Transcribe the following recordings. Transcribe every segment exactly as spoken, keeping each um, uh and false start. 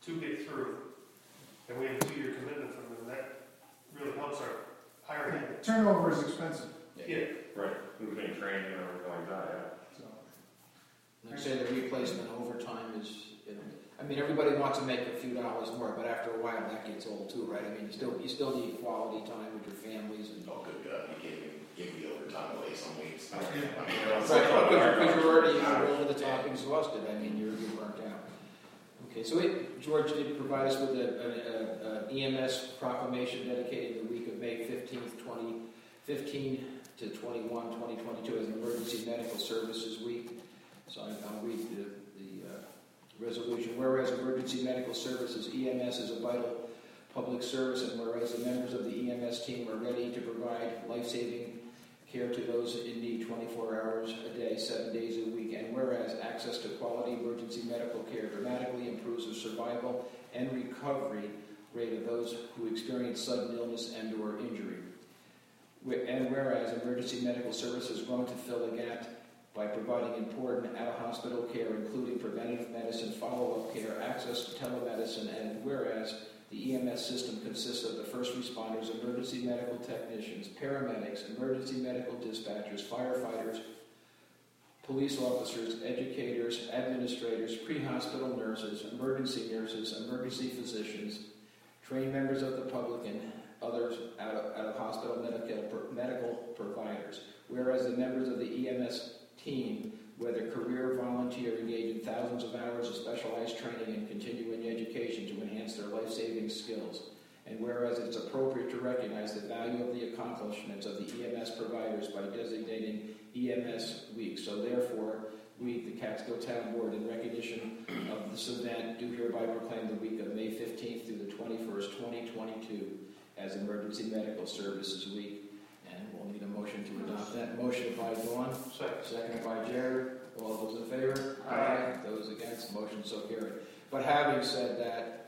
to get through. And we have a two-year commitment from them. That really helps our hiring. Yeah, turnover is expensive. Yeah. Right, moving training and everything like that, yeah. So, Like I say, the replacement overtime is, you know, I mean, everybody wants to make a few dollars more, but after a while that gets old too, right? I mean, you still, you still need quality time with your families and. Oh, good God, you can't even give the overtime away some weeks. I Yeah. mean, you know, it's Right, like, because you're already, you're over the top exhausted, I mean, you're, you're burnt out. Okay, so it, George did provide us with a, a, a, a E M S proclamation dedicating the week of May fifteenth, twenty fifteen to twenty-one, twenty twenty-two as an Emergency Medical Services Week. So I, I'll read the, the uh, resolution. Whereas Emergency Medical Services, E M S, is a vital public service, and whereas the members of the E M S team are ready to provide life-saving care to those in need twenty-four hours a day, seven days a week, and whereas access to quality emergency medical care dramatically improves the survival and recovery rate of those who experience sudden illness and or injury. And whereas emergency medical services has grown to fill a gap by providing important out-of-hospital care, including preventative medicine, follow-up care, access to telemedicine, and whereas the E M S system consists of the first responders, emergency medical technicians, paramedics, emergency medical dispatchers, firefighters, police officers, educators, administrators, pre-hospital nurses, emergency nurses, emergency physicians, trained members of the public, and others out of, out of hospital medical, medical providers. Whereas the members of the E M S team, whether career or volunteer, engage in thousands of hours of specialized training and continuing education to enhance their life-saving skills. And whereas it's appropriate to recognize the value of the accomplishments of the E M S providers by designating E M S Week. So therefore, we, the Catskill Town Board, in recognition of this event, do hereby proclaim the week of May fifteenth through the twenty-first, twenty twenty-two as Emergency Medical Services Week. And we'll need a motion to adopt that. Motion by Dawn. Second. Second by Jared. All those in favor? Aye. Those against? Motion so carried. But having said that,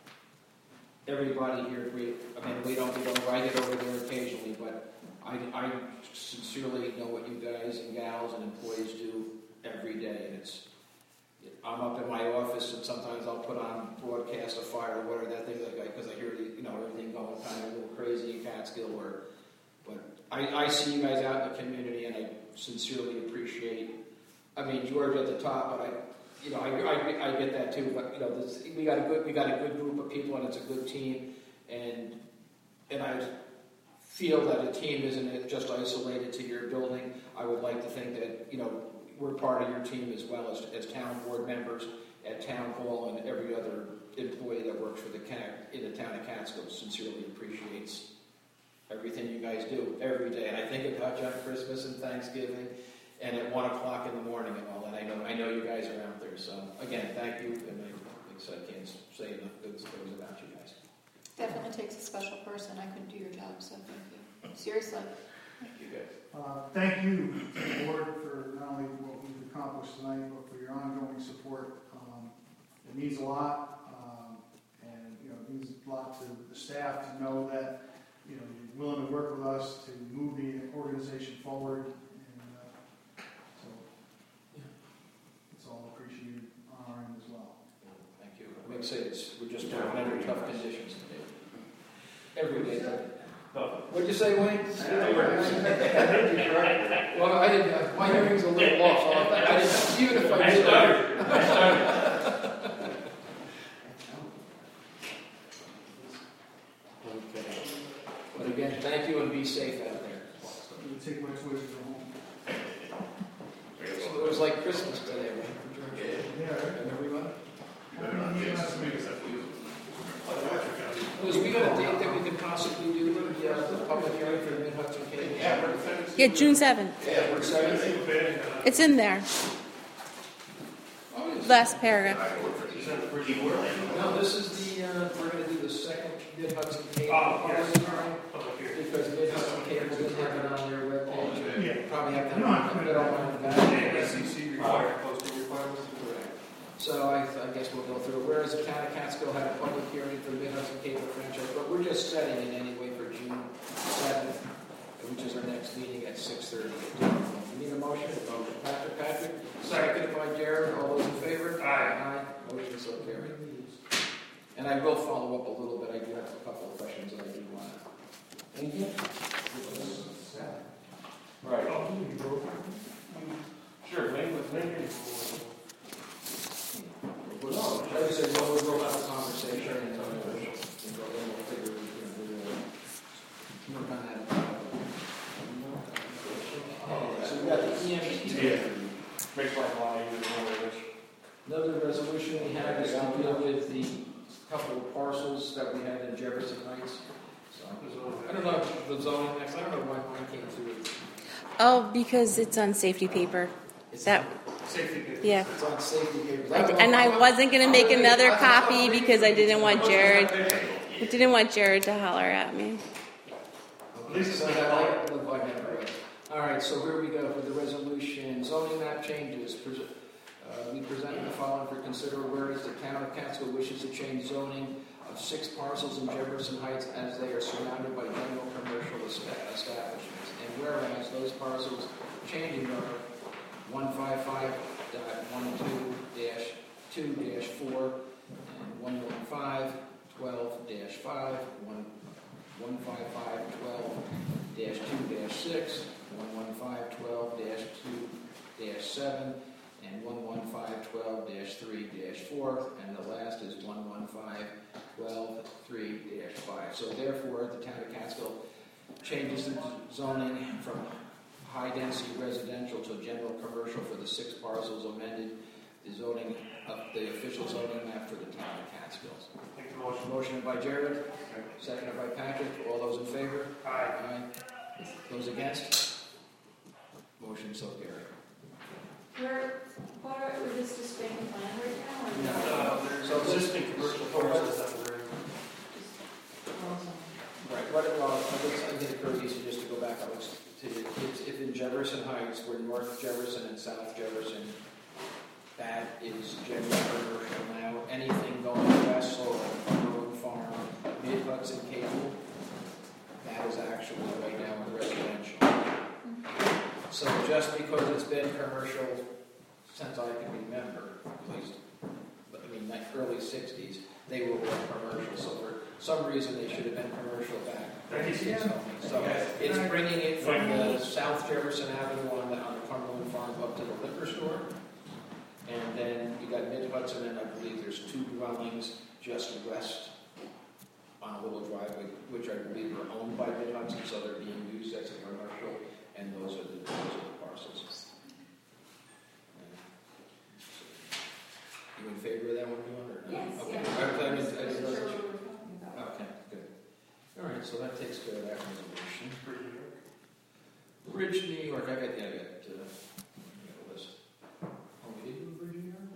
everybody here, we, I mean, we don't, we don't, I get over there occasionally, but I, I sincerely know what you guys and gals and employees do every day, and it's, I'm up in my office, and sometimes I'll put on broadcast a fire or whatever that thing, like, because I hear the, you know, everything going kind of a little crazy in Catskill, or, but I, I see you guys out in the community, and I sincerely appreciate, I mean, George at the top, but I, you know, I, I, I get that too, but, you know, this, we got a good, we got a good group of people, and it's a good team, and, and I feel that a team isn't just isolated to your building. I would like to think that, you know, we're part of your team as well as, as town board members at town hall, and every other employee that works for the cat in the town of Catskill sincerely appreciates everything you guys do every day. And I think about you on Christmas and Thanksgiving and at one o'clock in the morning and all that. I know I know you guys are out there. So again, thank you. And I, like I said, I can't say enough good things about you guys. Definitely takes a special person. I couldn't do your job, so thank you. Seriously. Thank you guys. uh, thank you to the board for not only what we've accomplished tonight, but for your ongoing support. Um, it means a lot, um, and you know, it means a lot to the staff to know that you know you're willing to work with us to move the organization forward, and uh, so it's all appreciated on our end as well. Thank you. Like I say, it's, we're just working under tough conditions today. Every day. What'd you say, Wayne? Well, I didn't. Uh, my hearing's a little off. So I, I didn't, even if I did. Okay. But again, thank you and be safe out there. You can take my toys to go home. So it was like Christmas today, right? Yeah, right. And everybody. Yeah, Was we got a date that we could possibly do the, uh, the public hearing for the Mid-Hudson cable? Yeah, June seventh. Yeah, we're seventh. It's in there. Oh, it's- Last paragraph. No, this is the, uh, we're going to do the second Mid-Hudson cable. Oh, yes. public hearing, because Mid-Hudson cable didn't have it on their webpage. Yeah. Probably have to No, I put it on the back. S E C required posting requirements. So I, I guess we'll go through. Whereas the town of Catskill had a public hearing for the Mid-Hudson cable franchise, but we're just setting it anyway for June seventh, which is our next meeting at six thirty. We need a motion. Motion. Patrick, Patrick. Seconded by Jared. All those in favor? Aye. Aye. Motion so carried. And I will follow up a little bit, I do have a couple of questions that I do want to. Anything? Right. Sure, maybe, maybe. Well, like I said, we'll, we'll have a conversation and then we'll, and then we'll figure, you know, we'll work on that. So we got the E M T. Yeah. Makes life a lot easier than it is. Another resolution we have is to deal with the couple of parcels that we had in Jefferson Heights. So, I don't know if the zoning next, I don't know why mine came through. Oh, because it's on safety paper. It's That, Safety papers. yeah. It's on safety papers. I d- And I wasn't going to make another copy because I didn't want Jared, I didn't want Jared to holler at me. Okay, so that I look like that, right. All right, so here we go for the resolution. Zoning map changes. Pres- uh, we presented the following for consider, whereas the town of Catskill wishes to change zoning of six parcels in Jefferson Heights as they are surrounded by general commercial esta- establishments. And whereas those parcels changing are one fifty-five dot twelve dash two dash four and one fifteen twelve dash five, one fifty-five twelve dash two dash six, one fifteen twelve dash two dash seven, and one fifteen twelve dash three dash four, and the last is one fifteen twelve dash three dash five. So therefore, the town of Catskill changes the zoning from high-density residential to general commercial for the six parcels, amended the zoning, of the official zoning map for the town of Catskill. Make the motion. Motion by Jared, seconded by Patrick. All those in favor? Aye. Aye. Those against? Motion so carried. Where, what are, is this just vacant land right now? or- No. Uh, there's existing commercial parcels that were in. Right, what, well, I was, I think it occurred easy just to go back, I was, to, if, if in Jefferson Heights, we're North Jefferson and South Jefferson, that is general commercial now. Anything going west, so Cumberland Farm, Mid Hudson Cable, that is actually right now in residential. So just because it's been commercial since I can remember, at least, but I mean, like early sixties, they were all commercial, so for some reason they should have been commercial back. Yeah. So it's bringing it from the South Jefferson Avenue on the, on the Cumberland Farm up to the liquor store. And then you got Mid Hudson, and I believe there's two dwellings just west on a little driveway, which I believe are owned by Mid Hudson, so they're being used as a commercial, and those are the, those are the parcels. You in favor of that one, Dawn, or no? Yes, Okay. yeah. I, I, didn't- I Sure didn't know what that you- we're talking about. Okay, good. All right, so that takes care of that resolution. Pretty good. Bridge, New York, I got, yeah, I got, uh, I got a list. Oh, we did do Bridge, New York?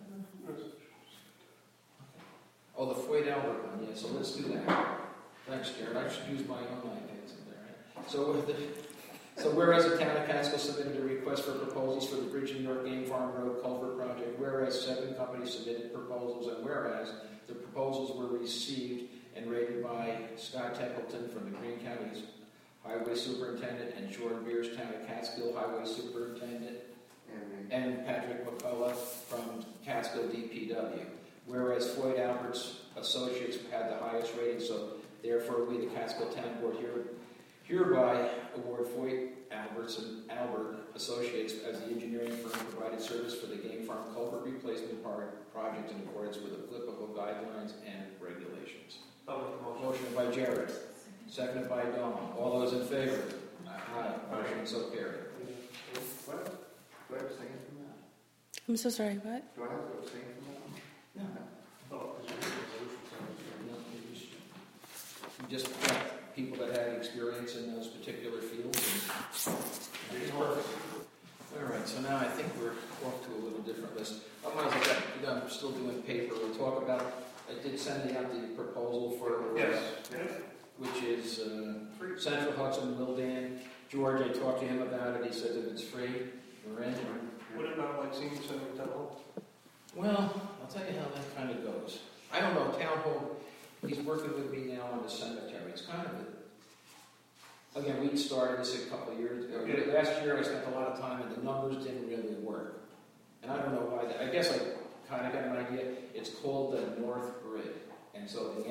Oh, the Floyd Albert one, yeah, so let's do that. Thanks, Jared, I should use my own iPads in there. Right? So, with the, so whereas the town of Catskill submitted a request for proposals for the Bridge, New York Game Farm Road Culvert Project, whereas seven companies submitted proposals, and whereas the proposals were received and rated by Scott Templeton from the Greene County's Highway Superintendent and Jordan Beers, Town of Catskill Highway Superintendent, and Patrick McCullough from Catskill D P W. Whereas Floyd Albert's Associates had the highest rating, so therefore we, the Catskill Town Board, here, hereby award Floyd Alberts and Albert Associates as the engineering firm provided service for the Game Farm Culvert Replacement par- Project in accordance with applicable guidelines and regulations. I'll make the motion. Motion by Jared, seconded by Dawn. All those in favor? Aye. Motion so carried. What? Do I abstain from that? I'm so sorry, what? Do I have to abstain from that? No. Oh, because we did the resolution, so- You just got people that had experience in those particular fields. And all right, so now I think we're off to a little different list. I might as well, I'm still doing paper. We'll talk about, I did send out the proposal for, Yes. uh, Yes. which is uh, Central Hudson Mildan. George, I talked to him about it. He says if it's free, we're in. Would it not like senior center town hall? Well, I'll tell you how that kind of goes. I don't know, Town Hall, he's working with me now on the cemetery. It's kind of a, again, we started this a couple of years ago. Okay. Last year I spent a lot of time and the numbers didn't really work. And I don't know why, that, I guess I kind of got an idea. It's called the North Grid. And so the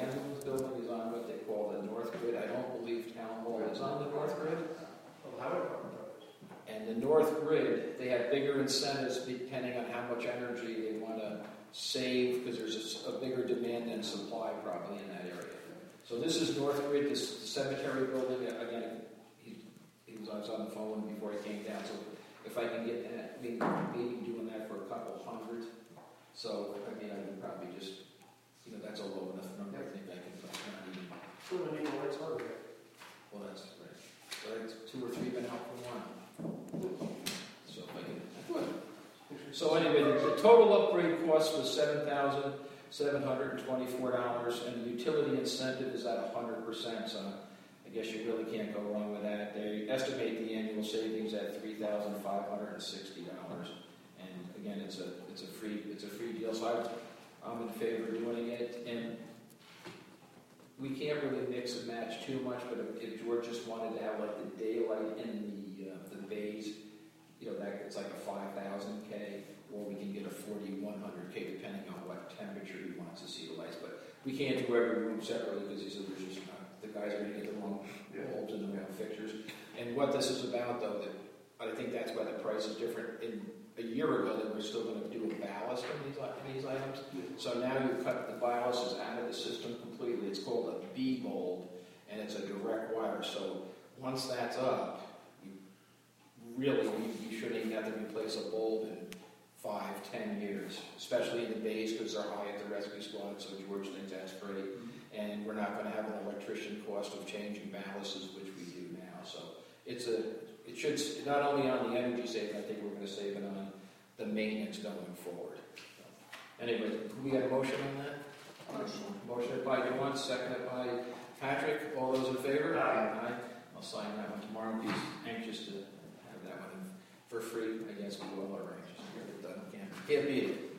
incentives depending on how much energy they want to save, because there's a s- a bigger demand than supply probably in that area. So this is Northridge, this cemetery building, uh, again, he, he was, I was on the phone before he came down, so if I can get that, maybe, maybe doing that for a couple hundred. So, I mean, I can probably just, you know, that's a low enough number, I think I can, not even, So we need the lights on there. well, that's right. Right, two or three been out for one. So if I can, so anyway, the, the total upgrade cost was seven thousand seven hundred and twenty-four dollars, and the utility incentive is at a hundred percent. So I guess you really can't go wrong with that. They estimate the annual savings at three thousand five hundred and sixty dollars. And again, it's a it's a free it's a free deal. So I, I'm in favor of doing it. And we can't really mix and match too much, but if, if George just wanted to have like the daylight in the uh, the bays, you know, that it's like a five thousand K, or we can get a forty-one hundred K depending on what temperature he wants to see the lights. But we can't do every room separately because he said there's just not, the guys are going to get the wrong bulbs and the wrong fixtures. And what this is about, though, that I think that's why the price is different. In a year ago, they were still going to do a ballast in these, in these items. So now you cut the ballast is out of the system completely. It's called a B mold, and it's a direct wire. So once that's up, you really you, you shouldn't even have to replace a bulb in five, ten years, especially in the bays because they're high at the rescue squad. So George thinks that's great, and we're not going to have an electrician cost of changing ballasts, which we do now. So it's a it should not only on the energy saving, I think we're going to save it on the maintenance going forward. So, anyway, we got a motion on that? Motion. Motion by John, seconded by Patrick. All those in favor? Aye. I'll sign that one tomorrow. He's anxious to have that one for free. I guess we all are anxious to get it done. Can't, can't beat it.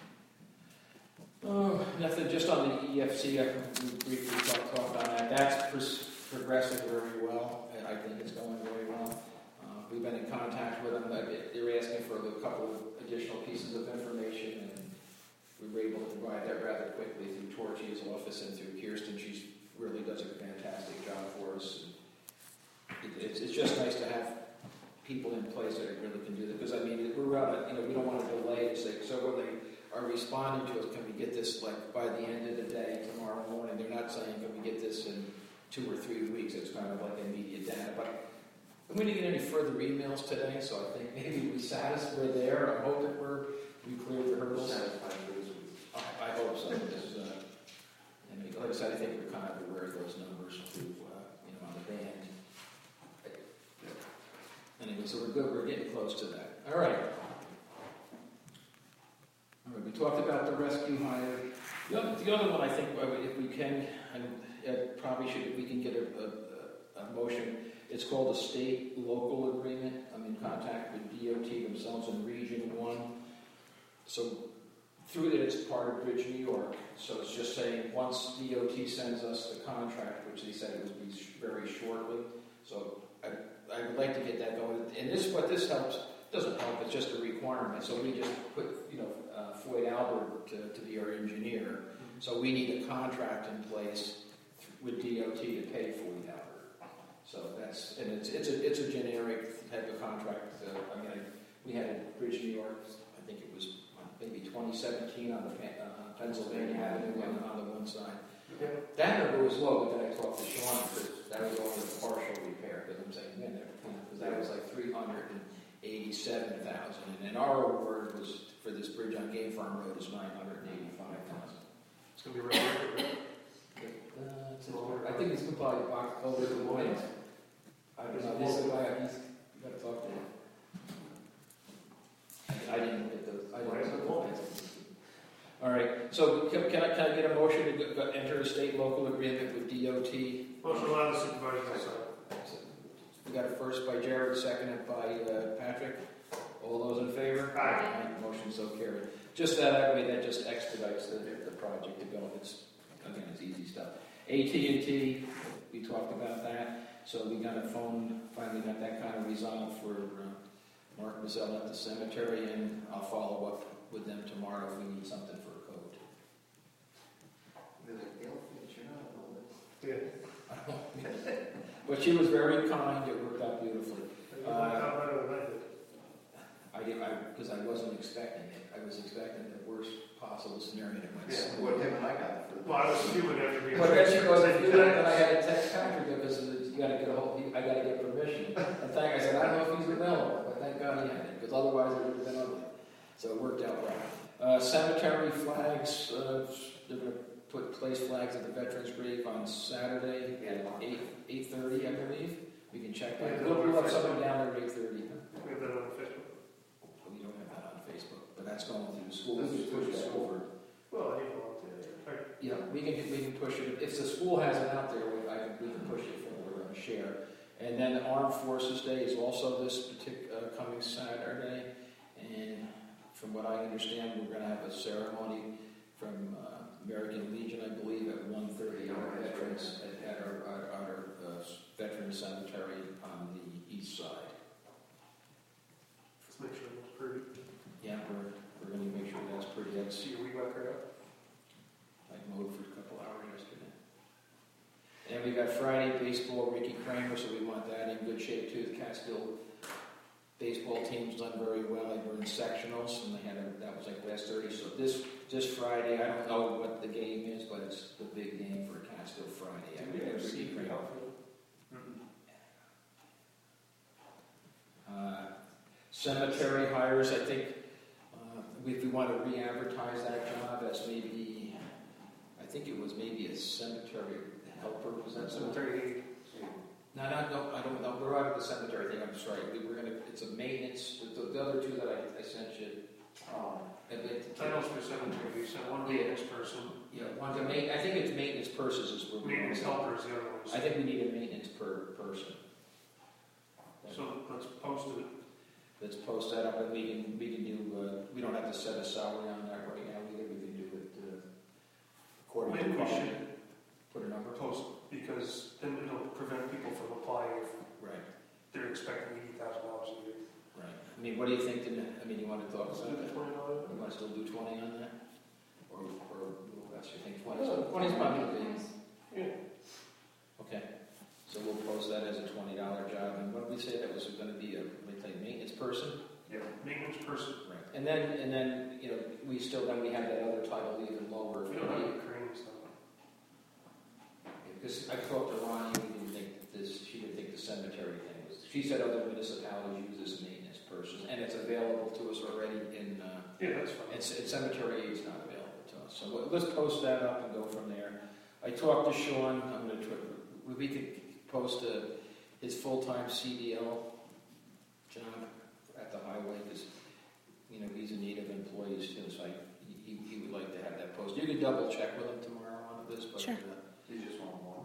Oh, nothing, just on the E F C, I we briefly talked, talked on that. That's pros- progressing very well, and I think it's going very well. Uh, we've been in contact with them. They're asking for a couple of additional pieces of information, and we were able to provide that rather quickly through Torchy's office and through Kirsten. She really does a fantastic job for us. It, it's, it's just nice to have people in place that really can do that, because I mean, we're out of, you know, we don't want to delay and say, so when they are responding to us, can we get this like by the end of the day tomorrow morning? They're not saying, can we get this in two or three weeks? It's kind of like immediate data. But we didn't get any further emails today, so I think maybe we satisfied, we're there. I hope that we're, we cleared the hurdles. I, I hope so. Because, uh, and like I said, I think we're kind of aware of those numbers too, uh, you know, on the band. Anyway, so we're good. We're getting close to that. All right. All right, we talked about the rescue hire. The other, the other one, I think, if we can, and it probably should, if we can get a, a, a motion, it's called a state-local agreement. I'm in contact with D O T themselves in Region one. So through that, it's part of Bridge New York. So it's just saying once D O T sends us the contract, which they said it would be very shortly. So I, I would like to get that going. And this, what this helps, doesn't help, it's just a requirement. So we just put, you know, uh, Floyd Albert to, to be our engineer. So we need a contract in place with D O T to pay Floyd Albert. So that's, and it's it's a it's a generic type of contract. Uh, I mean, I, we had a Bridge New York, I think it was maybe twenty seventeen on the uh, Pennsylvania Avenue on, on the one side. Yeah. That number was low, but then I talked to Sean because that was only a partial repair. Because I'm saying, man, because that was like three hundred eighty-seven thousand, and then our award was for this bridge on Game Farm Road is nine hundred eighty-five thousand. It's going to be right. Uh, it's a- I think it's probably walk over the lines. I don't know. This is why he's you got to talk to him. I, I didn't get those. I Why is didn't it long? All right. So can, can I can I get a motion to go, go enter a state-local agreement with D O T? Motion allow the supervisor to sign. We got a first by Jared, seconded by uh, Patrick. All those in favor? Aye. Motion so carried. Just that way, that just expedites the, the project to go. It's again, it's easy stuff. A T and T, we talked about that. So we got a phone, finally got that kind of resolved for uh, Mark Mazzell at the cemetery, and I'll follow up with them tomorrow if we need something for a code. Yeah. But she was very kind. It worked out beautifully. You might have better than I did. I did, I, because expecting the worst possible scenario that went Yeah, smooth. what him and I got for the. Well, I was fuming after being. But then she goes, if you ten look, and I times. had to text Patrick because you gotta get a hold, I gotta get permission. And thank, I said, I don't know if he's available, but thank God he had it, because otherwise it would have been ugly. So it worked out well. Uh, cemetery flags, uh, they're gonna put place flags at the Veterans Grave on Saturday at eight, eight thirty, I believe. We can check that. We'll, we'll have something down there at eight thirty. We have that on Facebook. Well, you don't have that on Facebook, but that's going through the school. We can push that over. Well, I volunteer. Yeah, we can, we can push it, if the school has it out there, we, I can, we can push it forward and share. And then Armed Forces Day is also this partic, uh, coming Saturday, and from what I understand, we're gonna have a ceremony from, uh, American Legion, I believe, at one thirty, our veterans, at, at our, our, our, uh, veteran cemetery on the east side. Let's make sure it's pretty. Yeah, we're, we're gonna make sure that's pretty, that's, See your weed whacker up. I mowed for a couple hours yesterday. And we got Friday baseball, Ricky Kramer, so we want that in good shape too. The Catskill baseball team's done very well. They were in sectionals, and they had a, that was like last thirty. So this this Friday, I don't know what the game is, but it's the big game for Catskill Friday. I mean, Ricky Kramer. Uh, cemetery hires, I think, uh, if we want to re-advertise that job as maybe, I think it was maybe a cemetery helper, was that something? Cemetery. No, no, no, I don't know, we're out of the cemetery thing, I'm sorry, we were gonna, it's a maintenance, the, the other two that I, I sent you. Um, and they- Titles for cemetery, you said one maintenance person, Yeah, one, the ma, I think it's maintenance purses is where we. maintenance helper is the other one. I think we need a maintenance per person. So let's post it. Let's post that up, and we can, we can do, uh, we don't have to set a salary on that right now, we can, we can do it, uh, according to. Maybe we quality. should Put a number. post, because then it'll prevent people from applying if Right, they're expecting eighty thousand dollars a year. right. I mean, what do you think, then, I mean, you want to talk Let's about do that? twenty dollars. You want to still do twenty on that? Or, or what else you think, twenty? Twenty's probably good. Yeah. Okay, so we'll post that as a twenty dollar job, and what did we say that was going to be a, like, a maintenance person? Yeah, maintenance person. Right. And then, and then, you know, we still, then we have that other title even lower. We don't have a crane stuff. Because I talked to Ronnie, we didn't think that this, she didn't think the cemetery thing was, she said other municipalities use this maintenance person, and it's available to us already in, uh, Yeah, that's fine. It's, it's cemetery aid's not available to us, so let- let's post that up and go from there. I talked to Sean, I'm gonna try, we could post a, his full-time C D L job at the highway, because, you know, he's in need of employees too, so I, he, he would like to have that posted. You could double check with him tomorrow on this, but. Sure. uh, You just want one.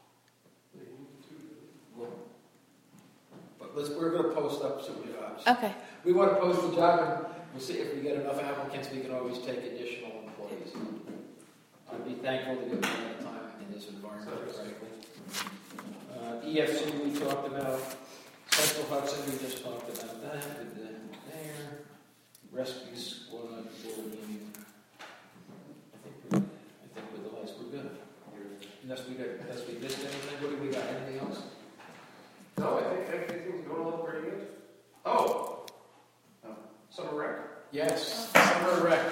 well, But let's, we're gonna post up some jobs. Okay. We want to post the job, and we'll see if we get enough applicants, we can always take additional employees. I'd be thankful to get more time in this environment, frankly. Uh, E F C we talked about, Central Hudson we just talked about that, with the there, Rescue Squad, board meeting. I think we're, I think with the lights, we're good. Unless we got, unless we missed anything, what do we got, anything else? No, I think everything's going along pretty good. Oh, Summer rec? yes, summer rec.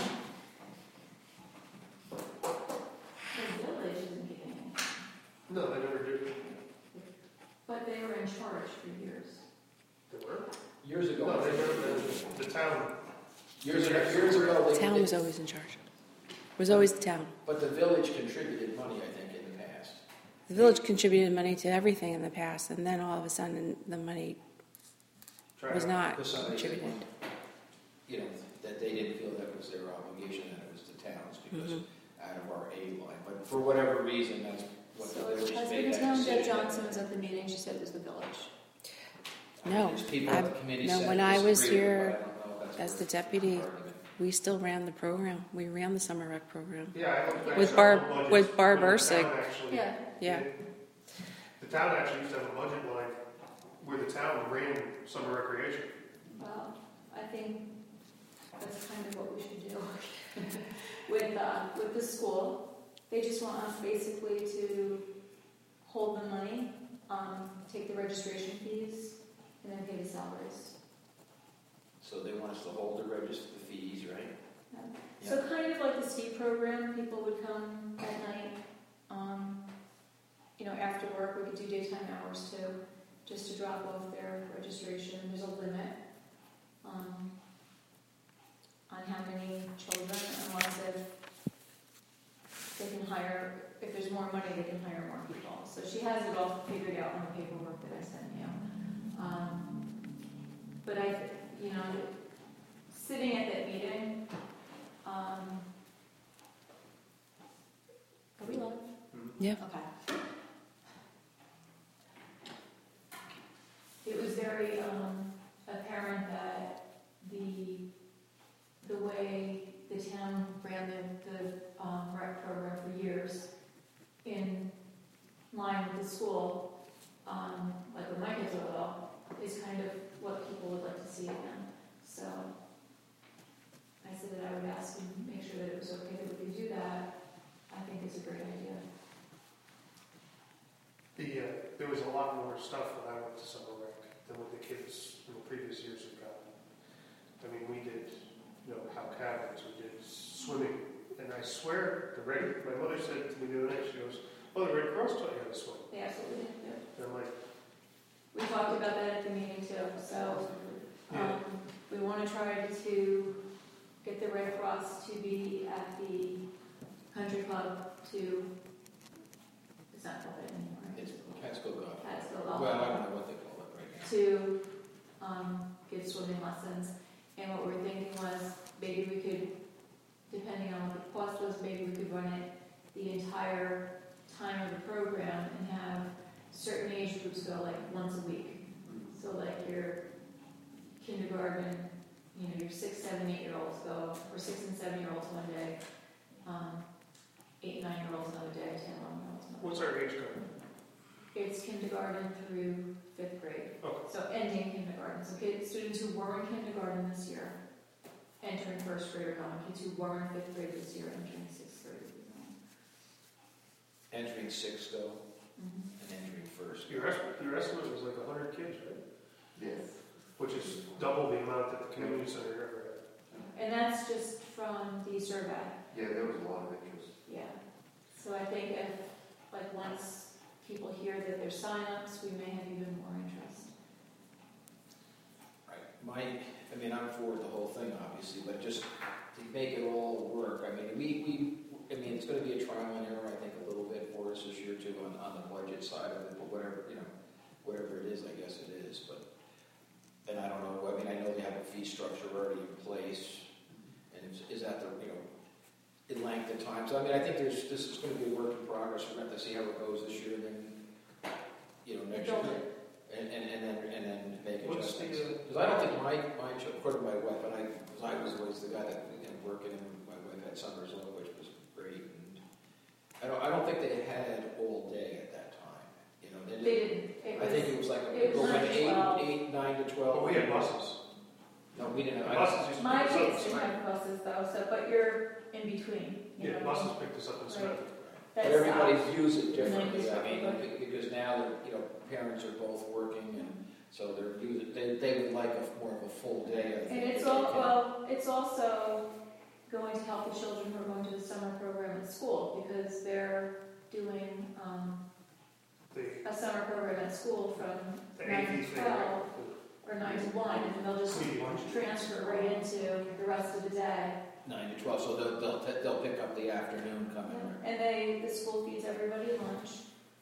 The village isn't getting it, No, they never did. but they were in charge for years. They were? Years ago. No, they never, the, the town. Years ago, years ago, The they, town they- was always in charge. It was always the town. but the village contributed money, I think, in the past. The village contributed money to everything in the past, and then all of a sudden, the money was not For some reason, contributed. you know, that they didn't feel that was their obligation, that it was the town's, because Mm-hmm. out of our aid line. But for whatever reason, that's what the village Has made been that town, Deb decision. Johnson was at the meeting, she said it was the village. I mean, No, there's people at the I- committee no, said when I was disagree, here but I don't know if that's as where the deputy, the argument- we still ran the program. We ran the summer rec program. Yeah, I looked back With at Barb- our budgets with Barb when the Ursig. town actually Yeah. Yeah. did. The town actually used to have a budget line where the town ran summer recreation. Well, I think that's kind of what we should do with, uh, with the school. They just want us basically to hold the money, um, take the registration fees, and then pay the salaries. So they want us to hold the register, the fees, right? So kind of like the STEAM program, people would come at night, um, you know, after work, we could do daytime hours too, just to drop off their registration. There's a limit, um, on how many children, unless if they can hire, if there's more money, they can hire more people. So she has it all figured out on the paperwork that I sent you. Um, but I, you know, sitting at that meeting, um, are we live? Yeah. Okay. It was very um, apparent that the the way the town ran the, the um, rec program for years, in line with the school, um, like when my kids were little, is kind of what people would like to see again. So I said that I would ask and make sure that it was okay that we could do that. I think it's a great idea. The, uh, there was a lot more stuff when I went to summer rec than what the kids in the previous years have gotten. I mean, we did, you know, how cabins, we did swimming, and I swear, the Red, my mother said to me the other night, she goes, "Oh, the Red Cross taught you how to swim." They absolutely do. And I'm like, We talked about that at the meeting too, so yeah, um, we want to try to get the Red Cross to be at the country club to, it's not called that anymore, right? It's Catskill Golf. Catskill Golf. Well, I don't know what they call it right now. To um, give swimming lessons. And what we were thinking was maybe we could, depending on what the cost was, maybe we could run it the entire time of the program and have certain age groups go like once a week. So like your kindergarten, you know, your six, seven, eight year olds go, or six and seven year olds one day, um, eight, nine year olds another day, ten, eleven year olds another day. what's our age group? It's kindergarten through fifth grade. Okay. So ending kindergarten. So kids, students who were in kindergarten this year, entering first grade are going. Kids who were in fifth grade this year, entering sixth grade. Entering sixth though, Mm-hmm. and entering first. Your estimate, your estimate was like a hundred kids, right? Yes. Which is double the amount that the community center ever had. And that's just from the survey. Yeah, there was a lot of interest. Yeah. So I think if, like, once people hear that there's signups, we may have even more interest. Right. My, I mean, I'm for the whole thing, obviously, but just to make it all work, I mean, we, we, I mean, it's going to be a trial and error, I think, a little bit for us this year too, on, on the budget side of it, but whatever, you know, whatever it is, I guess it is, but, and I don't know, I mean, I know they have a fee structure already in place, and is, is that the, you know, in length of time, so I mean, I think there's, this is going to be a work in progress, we're going to have to see how it goes this year, and then, you know, next Build year. it. And, and, and then, and then make What's the, adjustments. uh, Because I don't think my, my, ch- according to my wife, and I, because I was always the guy that, you know, working, and my wife had summers off, which was great. And I don't, I don't think they had all day at that time, you know, they They did. didn't. It I was, think it was like, it go was from nine to eight, twelve. eight, nine to twelve. Well, we had buses. No, we didn't. The I- buses used to My pick us up in kids didn't Smith. have buses though, so, but you're in between. You Yeah, know? buses picked us up in Smith. Right. But That's everybody's out. use it differently, Nineties I mean, everybody. be- because now, they're, you know, parents are both working, and so they're using, they, they would like a, more of a full day, I think. And it's all, well, it's also going to help the children who are going to the summer program at school, because they're doing, um, The, a summer program at school from the nine A P to thing, twelve, right? or nine to one, and then they'll just Sweet lunch. transfer right into the rest of the day. Nine to twelve, so they'll, they'll, they'll pick up the afternoon coming. And they, the school feeds everybody lunch.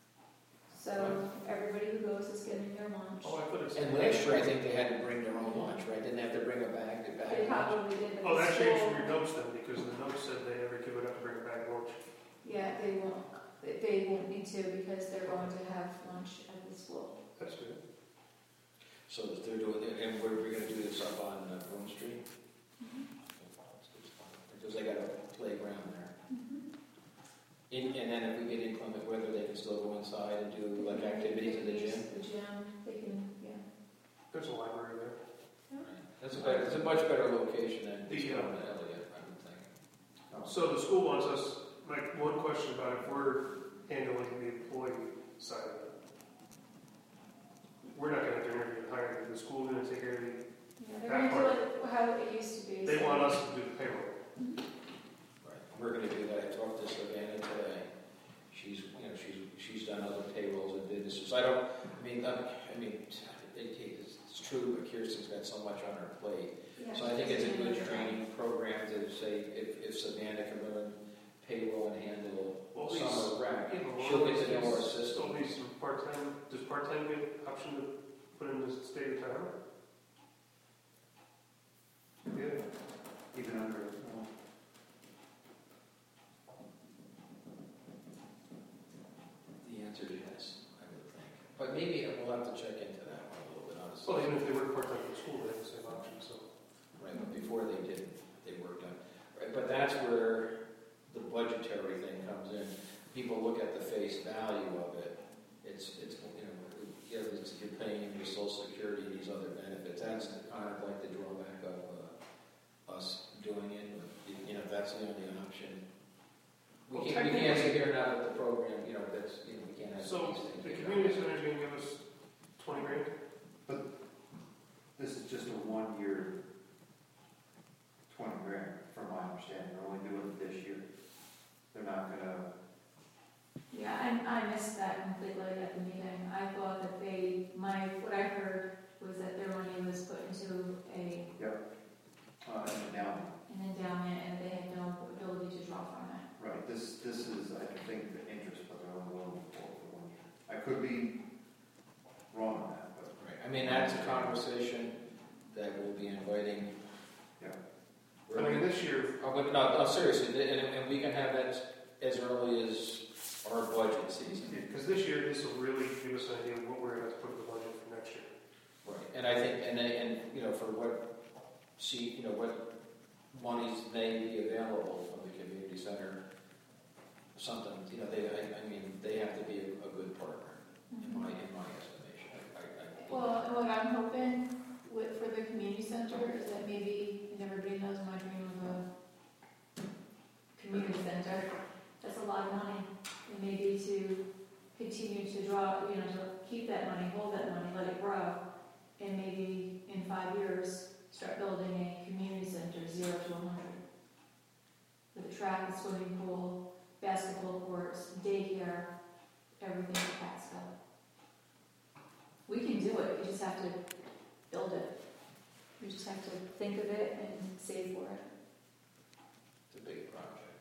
So everybody who goes is getting their lunch. Oh, I put it. And last year, I think they had to bring their own lunch, right? Didn't have to bring a bag, a bag They lunch. probably did, but Oh, the that changed school, from your notes then, because the notes said they never give it up to bring it back lunch. yeah, they won't, they- they won't need to, because they're going to have lunch at the school. That's good. So that they're doing it, and we're, we're gonna do this up on uh, Broom Street? Because they got a playground there. In, and then if we get inclement weather, they can still go inside and do like activities in the gym? The gym, they can, yeah. There's a library there. That's a better, it's a much better location than The, just uh, going to Elliott, I would think. So the school wants us, like, one question about if we're handling the employee side of it. We're not gonna have to interview and hire, the school's gonna take care of the, Yeah, they're going to do it how it used to be. they so- want us to do the payroll. Right, we're gonna do that, I talked to Savannah today, she's, you know, she's, she's done other payrolls and businesses, I don't, I mean, um, I mean, it, it- it's it's true, but Kirsten's got so much on her plate. Yeah, So I think it's a she's good doing training program to say, if, if Savannah can learn payroll and handle Well, these- summer rec, Yeah, but she'll one get of to know our these- system. There'll be some part-time, does part-time get an option to put in the state of town? Yeah. Even under, well, The answer is yes, I would think. But maybe we'll have to check into that one a little bit, honestly. Well, even if they work part-time in school, they have the same option, so. Right, but before they didn't, they worked on, right, but that's where the budgetary thing comes in. People look at the face value of it, it's, it's, you know, you know, it's, you're paying your social security and these other benefits, that's kind of like the drawback of, uh, us doing it, but, you know, that's the only option. We Well, can't, we can't sit technically- here now with the program, you know, that's, you know, we can't have So, these things. the community center's gonna give us twenty grand? This is just a one-year, twenty grand, from my understanding, they're only doing it this year. They're not gonna, Yeah, I, I missed that completely at the meeting. I thought that they, my, what I heard was that their money was put into a, uh, endowment. an endowment and they had no ability to draw from it. Right, this, this is, I think, the interest, but they're only willing to for for one year. I could be wrong on that, but. Right, I mean, that's a conversation that we'll be inviting. Yeah. I mean, this year, Oh, but no, no, seriously, th- and, and we can have that as early as our budget season. because this year, this will really give us an idea of what we're gonna have to put in the budget for next year. Right, and I think, and, they- and, you know, for what, see, you know, what monies may be available from the community center, something, you know, they, I, I mean, they have to be a, a good partner, in my, in my estimation. I, I, I- Well, and what I'm hoping with, for the community center is that maybe, and everybody knows my dream of a community center, that's a lot of money. And maybe to continue to draw, you know, to keep that money, hold that money, let it grow, and maybe in five years, start building a community center, zero to one hundred. With a track, a swimming pool, basketball courts, daycare, everything for Pasco. We can do it, we just have to build it. We just have to think of it and save for it. It's a big project.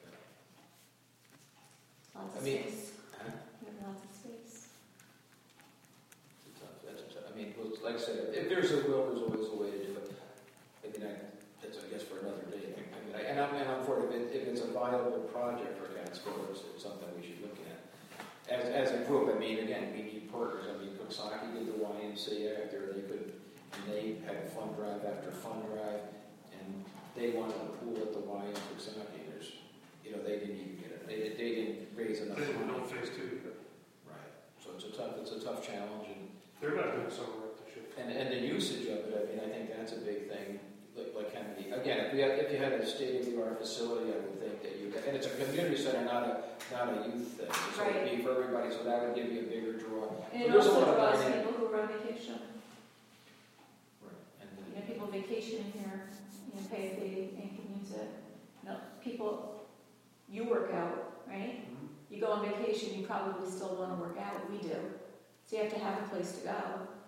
Lots I of mean- space. Huh? We have lots of space. It's a tough, that's a tough, I mean, well, like I said, if there's a will, there's always a way to do it. I mean, I, that's, I guess, for another day. I mean, I, and I'm, and I'm for it, if, it, if it's a viable project for Catskill, it's, it's something we should look at. As, as a group, I mean, again, we need partners. I mean, Coxsackie did the Y M C A after they could, and they had fund drive after fund drive, and they wanted a pool at the Y M Coxsackie. There's, you know, they didn't even get it. They, they didn't raise enough They didn't know money. phase two either. Right. So it's a tough, it's a tough challenge, and They're not doing summer rec this year. And, and the usage of it, I mean, I think that's a big thing, like, like Kennedy. Again, if we had, if you had a state-of-the-art facility, I would think that you, and it's a community center, not a, not a youth thing. So it'd be for everybody, so that would give you a bigger draw. And So it there's a also lot of draws dynamic- people who are on vacation. Right. And You then, know, people vacationing here, you know, pay a fee and can use it. No, people, you work out, right? You go on vacation, you probably still want to work out. We do. So you have to have a place to go.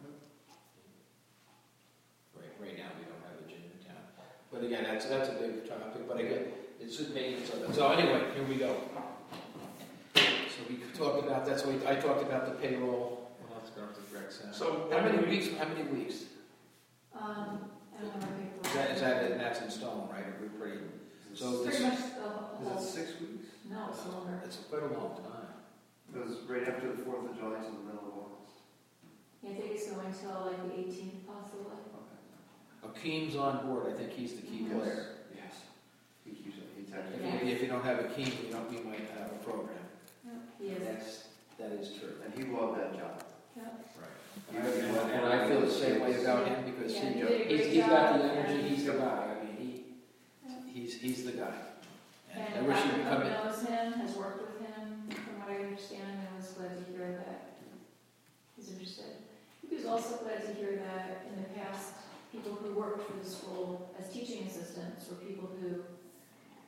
right, right now, we don't have a gym in town. But again, that's, that's a big topic, but again, it's just maintenance of it. So anyway, here we go. So we talked about, that's what we, I talked about the payroll. What else going to Greg said? So, How many weeks, how many weeks? Um, I don't know. Is that, is that, and that's in stone, right? Are we pretty, so Pretty this, much the whole, Is it six weeks? no, it's longer. it's quite a long time. Because right after the Fourth of July to the middle of August. I think it's going till like the eighteenth possibly. Akeem's on board, I think he's the key Yes. player. Yes. He keeps it, he's If actually. Yeah. you, if you don't have Akeem, you don't, you might have a program. He is. That's, that is true. And he loved that job. Yeah. Right. And I, and I feel the same way about him because Yeah, he, he did a he's, great he's got job, the energy, and- he's the guy. I mean, he, he's, he's the guy. And I And wish he Doctor would come Cook in. knows him, has worked with him, from what I understand, and was glad to hear that he's interested. He was also glad to hear that in the past, people who worked for the school as teaching assistants were people who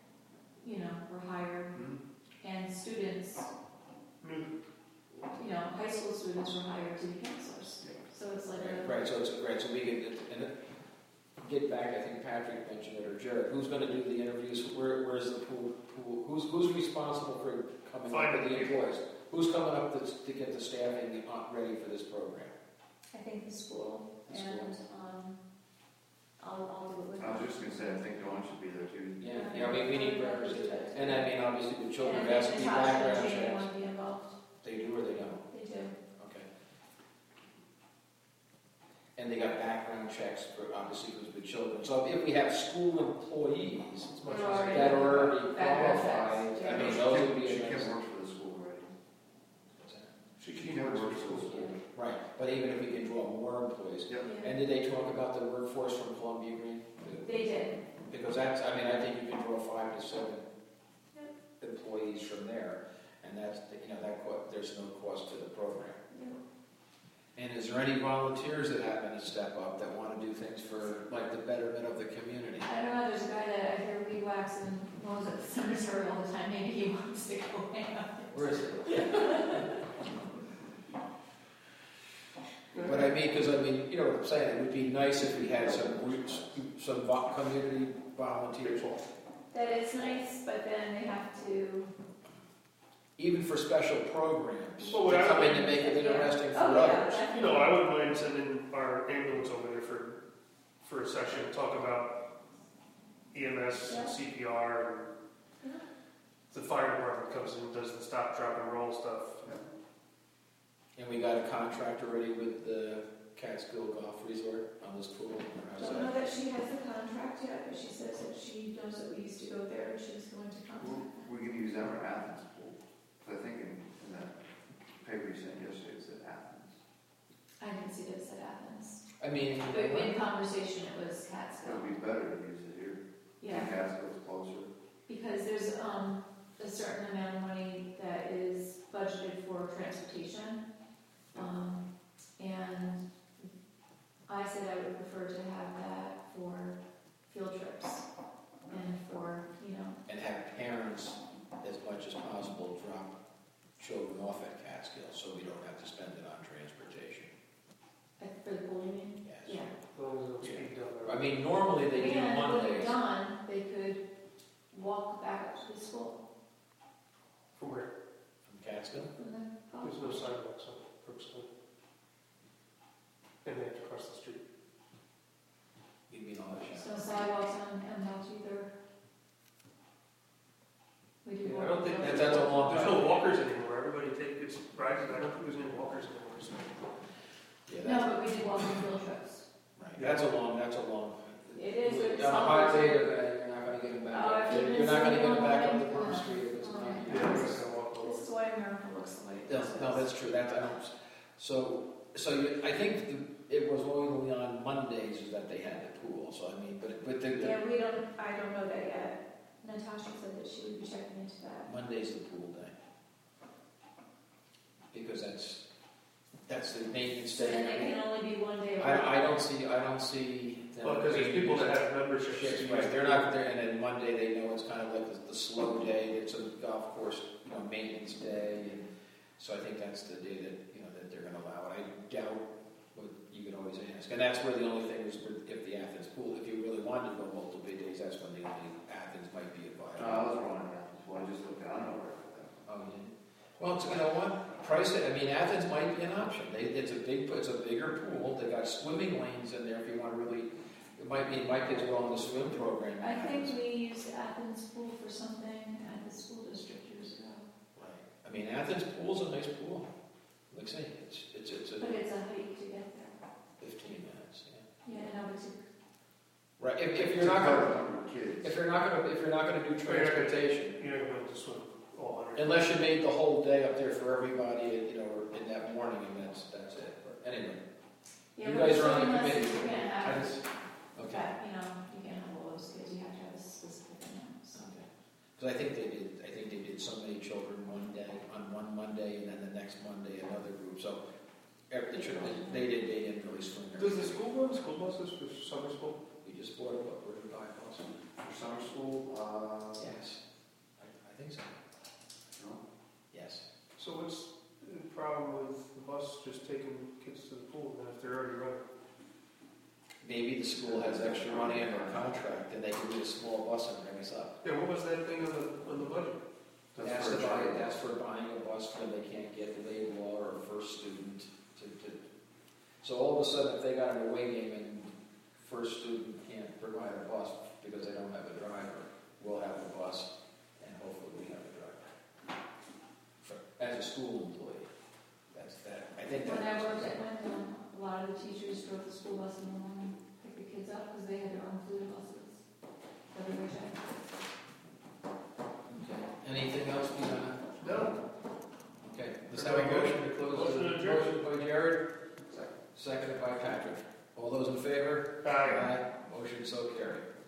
were hired, Mhm. and students, Mm. you know, high school students were hired to be counselors. So it's like a, Right, so it's, right, so we can, and it- get back, I think Patrick mentioned it, or Jared, who's gonna do the interviews, where, where's the pool, pool, who's, who's responsible for coming up with the Finding employees? Who's coming up to, to get the staffing on- ready for this program? I think the school, The and, um, I'll, I'll do it with I was them. just gonna say, I think Dawn should be there too. Yeah, yeah, we, we need representation, and I mean, obviously, the children And have I to think be Natasha and background Jamie checks. want to be involved. They do or they don't? They do. Okay. And they got background checks for, obviously, because the children. So if we have school employees It's much They're easier. already- that are already Background qualified, checks, I yeah. mean, those would be She a can't nice. work for the school, right? She She can can't work work for for the schools. school. Right, but even if we can draw more employees. Yep. Yeah. And did they talk about the workforce from Columbia Green? They did. Because that's, I mean, I think you can draw five to seven employees from there, and that's, you know, that, co- there's no cost to the program. And is there any volunteers that happen to step up that want to do things for, like, the betterment of the community? I don't know, there's a guy that I hear weed wax and mows at the cemetery all the time, maybe he wants to go hang out. Where is it? But I mean, because I mean, you know what I'm saying, it would be nice if we had some groups, some vo- community volunteers, That is nice, but then they have to, even for special programs, Well, what to I come in would- and make it interesting for oh, yeah, others. definitely. You know, I wouldn't mind sending our ambulance over there for, for a session, talk about E M S and Yeah. C P R, and Yeah. the fire department comes in and does the stop, drop, and roll stuff. And we got a contract already with the Catskill Golf Resort on this pool. Or how's Don't know that? that she has the contract yet, but she says that she knows that we used to go there and she was going to contact them. We can use our Athens pool. So I think in, in that paper you sent yesterday, it said Athens. I didn't see that it said Athens. I mean, But in conversation, it was It Catskill. would be better to use it here. Yeah, Catskill's closer. because there's, um, a certain amount of money that is budgeted for transportation. Um, and I said I would prefer to have that for field trips and for, you know, and have parents, as much as possible, drop children off at Catskill, so we don't have to spend it on transportation. like for the pool, you mean? Yes. Yeah. As long as it's speed down there. I mean, normally they do And when they're Mondays. done, they could walk back up to the school From where? From Catskill? from the golf There's no course. sidewalks on Brooksville. And they have to cross the street. You mean all that shit? So sidewalks on M Dot either. We do. Yeah, I don't think walk- that- that's a long There's time. no walkers anymore. Everybody take, it's rides. I don't think there's any walkers anymore. So. Yeah, No, that's, but we did walking field trips. right. That's a long, that's a long. It is, but it's On a not- hot day, you're gonna- you're not gonna get them Oh, back. if You're you've you're not gonna been get them back up sitting the all Broom night, Street if it's oh, not. yeah. Yeah, we're just gonna walk This over. is why America looks the way it No, does. no, that's true, that's, I don't, so, so you, I think the- it was only on Mondays is that they had the pool, so I mean, but, but the, the Yeah, we don't, I don't know that yet. Natasha said that she would be checking into that. Monday's the pool day. Because that's, that's the maintenance So then it day. can only be one day a week. I, I don't see, I don't see. them Well, because there's people that have memberships. Yes, right, they're not there, and then Monday, they know it's kind of like the, the slow day, it's a golf course, you know, maintenance day, and so I think that's the day that, you know, that they're gonna allow it. I doubt, what you could always ask, and that's where the only thing is, with- if the Athens pool, if you really wanted to go multiple days, that's when the only Athens might be No, advised. I was wrong on Athens. Well, I just looked, I don't know where I put that. Oh, you didn't? Well, it's, you know what, price it, I mean, Athens might be an option, they, it's a big, it's a bigger pool, they got swimming lanes in there if you wanna really, it might be, my kids were on the swim program. in I think Athens. we used Athens pool for something at the school district years ago. Right. I mean, Athens pool's a nice pool. Like I say, it's, it's, it's a But it's a hike to get there. fifteen minutes, yeah. Yeah, no, it's a, Right, if, if you're not gonna, Number of kids. if you're not gonna, if you're not gonna do transportation, You're not going to swim all hundred. unless you made the whole day up there for everybody, you know, in that morning, and that's, that's it. But anyway, yeah, You but guys the are on the swimming lessons, committee. you can't I have, just, okay. that, you know, you can't have all those kids, you have to have a specific amount, so. Because I think they did, I think they did so many children one day, on one Monday, and then the next Monday another group, so every- the children, they did, they didn't really swing. Does the school run school buses for summer school? We just bought a, what, we're gonna buy a bus? For summer school, uh, Yes. I, I think so. No? Yes. So what's the problem with the bus just taking kids to the pool, then if they're already running? Maybe the school has extra money in their contract, and they can get a small bus and bring us up. Yeah, what was that thing on the, on the budget? That's Ask for a to buy, child. ask for buying a bus when they can't get Laidlaw or a first student to, to. So all of a sudden, if they got an away game and first student can't provide a bus because they don't have a driver, we'll have a bus, and hopefully we have a driver. For- As a school employee, that's that. I think that. When I worked at Wyndham, a lot of the teachers drove the school bus in the morning, pick the kids up, because they had their own fleet of buses. For the weekend. Okay. Anything else beyond? No. Okay, let's have a motion to close. Motion the- to adjourn. Motion by Jared, seconded by Patrick. All those in favor? Aye. Motion so carried.